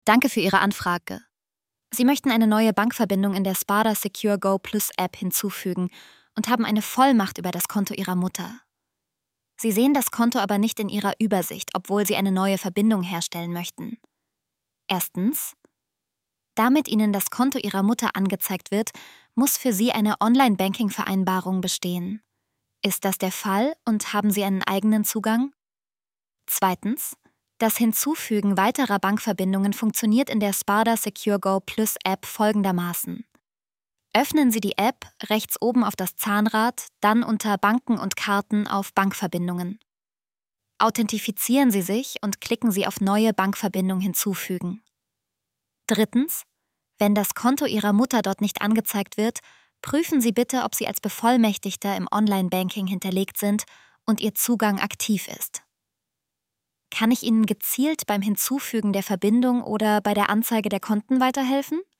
Danke für Ihre Anfrage. Sie möchten eine neue Bankverbindung in der Sparda Secure Go Plus App hinzufügen und haben eine Vollmacht über das Konto Ihrer Mutter. Sie sehen das Konto aber nicht in Ihrer Übersicht, obwohl Sie eine neue Verbindung herstellen möchten. Erstens: Damit Ihnen das Konto Ihrer Mutter angezeigt wird, muss für Sie eine Online-Banking-Vereinbarung bestehen. Ist das der Fall und haben Sie einen eigenen Zugang? Zweitens: Das Hinzufügen weiterer Bankverbindungen funktioniert in der Sparda Secure Go Plus App folgendermaßen. Öffnen Sie die App rechts oben auf das Zahnrad, dann unter Banken und Karten auf Bankverbindungen. Authentifizieren Sie sich und klicken Sie auf Neue Bankverbindung hinzufügen. Drittens: Wenn das Konto Ihrer Mutter dort nicht angezeigt wird, prüfen Sie bitte, ob Sie als Bevollmächtigter im Online-Banking hinterlegt sind und Ihr Zugang aktiv ist. Kann ich Ihnen gezielt beim Hinzufügen der Verbindung oder bei der Anzeige der Konten weiterhelfen?